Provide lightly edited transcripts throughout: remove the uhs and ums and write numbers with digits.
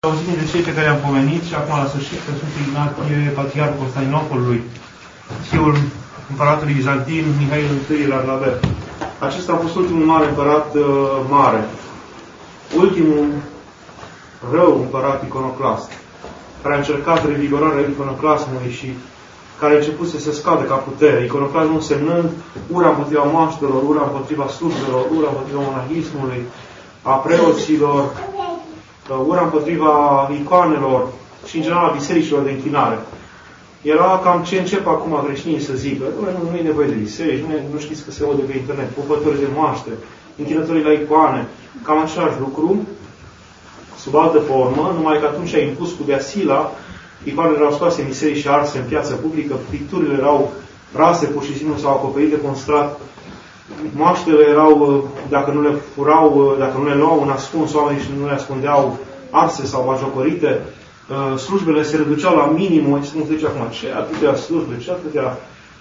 Auzim de cei pe care am pomenit și acum la sfârșit că Sfântul Ignatie, Patriarhul Constantinopolului, fiul împăratului bizantin Mihail I la Arlaber. Acesta a fost ultimul mare împărat mare. Ultimul rău împărat iconoclast, care a încercat revigorarea iconoclasmului și care a început să se scadă ca putere. Iconoclasmul însemnând ura împotriva moaștelor, ura împotriva slujbelor, ura împotriva monahismului, a preoților, ura împotriva icoanelor și, în general, a bisericilor de închinare. Era cam ce încep acum creștinii să zică. Nu e nevoie de biserici, nu știți că se aude pe internet, pupători de moaște, închinătorii la icoane, cam același lucru, sub altă formă, numai că atunci a impus cu Beasila, icoanele erau scoase în biserici și arse în piața publică, picturile erau rase pur și simplu sau acoperite cu un strat. Moaștele erau, dacă nu le furau, dacă nu le luau în ascuns, oamenii și nu le ascundeau, arse sau bajocorite. Slujbele se reduceau la minimum, nu zice acum, ce atâtea slujbe, ce atâtea...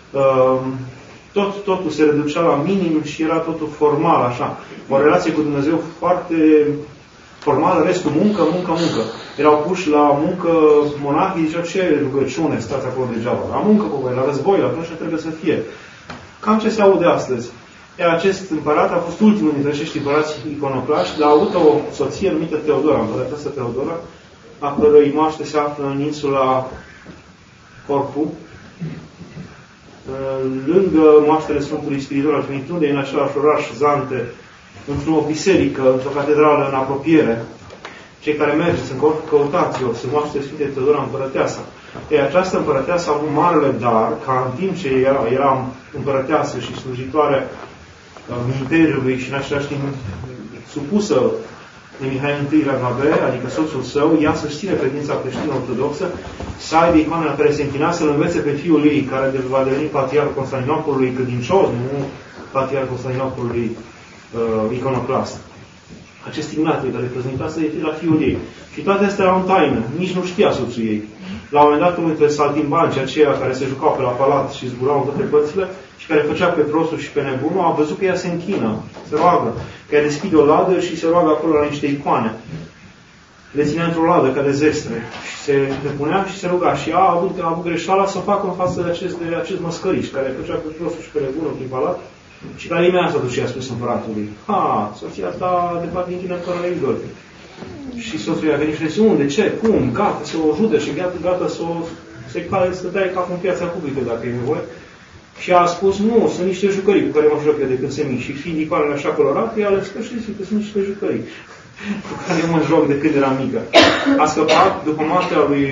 Totul se reducea la minim și era totul formal, așa. O relație cu Dumnezeu foarte formală, restul muncă. Erau puși la muncă monahii, ziceau, ce rugăciune, stați acolo degeaba. La muncă, la război, la atunci trebuie să fie. Cam ce se aude astăzi. Iar acest împărat a fost ultimul dintre acești împărați iconoclaști, dar a avut o soție numită Teodora, împărăteasă Teodora, a cărei moaște se află în insula Corfu, lângă moaștele Sfântului Spiridon al Trinitundei, în același oraș, Zante, într-o biserică, într-o catedrală în apropiere. Cei care mergeți în Corfu, căutați-o, se moaște Sfântului Teodora împărăteasa. Ei, această împărăteasă a avut marele dar, ca în timp ce era împărăteasă și slujitoare Imperiului și în același timp supusă de Mihail I Arlaber, adică soțul său, ea să-și ține credința creștină-ortodoxă, să aibă icoana la care se închina, să-l învețe pe fiul ei, care va deveni Patriarhul Constantinopolului credincios, nu Patriarhul Constantinopolului iconoclast. Acest Ignatie care prezenta să fie la fiul ei. Și toate astea erau în taină. Nici nu știa soțul ei. La un moment dat, unul dintre saltimbancii aceia care se jucau pe la palat și zburau în toate părțile și care făcea pe prostul și pe nebunul, a văzut că ea se închină, se roagă, că ea deschide o ladă și se roagă acolo la niște icoane. Le ținea într-o ladă ca de zestre. Și se depunea și se ruga. Și a avut greșeala să facă în față de acest măscăriș care făcea pe prostul și pe nebunul prin palat. Și care imediat s-a dus și a spus împăratului: soția ta, de fapt, închină fără idol. Și soțul i-a venit și zice: unde? Ce? Cum? Gata, să o ajute și gata să dai capul în piața publică, dacă e nevoie. Și a spus: nu, sunt niște jucării cu care mă joc eu de când se mic. Și fiind icoanele așa colorate, i-a ales că știți că sunt niște jucării cu care mă joc de când eram mică. A scăpat după moartea lui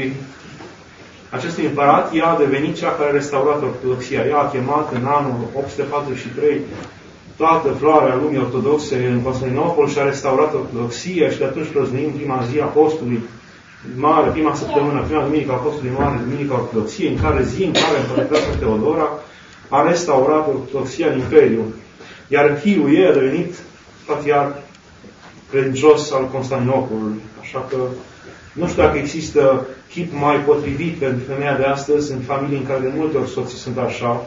acestui împărat, ea a devenit cea care a restaurat ortodoxia. Ea a chemat în anul 843 toată floarea lumii ortodoxe în Constantinopol și a restaurat ortodoxia și de atunci prăznuim prima zi a postului mare, prima săptămână, prima duminică a postului mare, duminica ortodoxiei, în care împărăteasa Teodora a restaurat ortodoxia în Imperiu. Iar fiul ei a devenit patriarh credincios al Constantinopolului. Așa că nu știu dacă există chip mai potrivit pentru femeia de astăzi, în familii în care de multe ori soții sunt așa,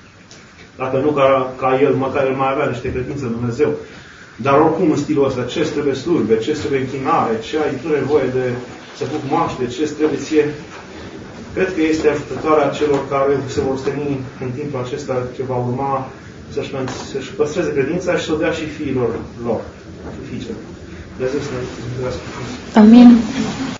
dacă nu ca el, măcar el mai avea niște credință în Dumnezeu. Dar oricum în stilul ăsta, ce trebuie slujbe, ce trebuie închinare, ce ai tu nevoie de să fug moaște, ce trebuie ție. Cred că este ajutătoarea celor care se vor stăni în timpul acesta ce va urma să-și păstreze credința și să o dea și fiilor lor, și fiicele. Dumnezeu să ne. Amin.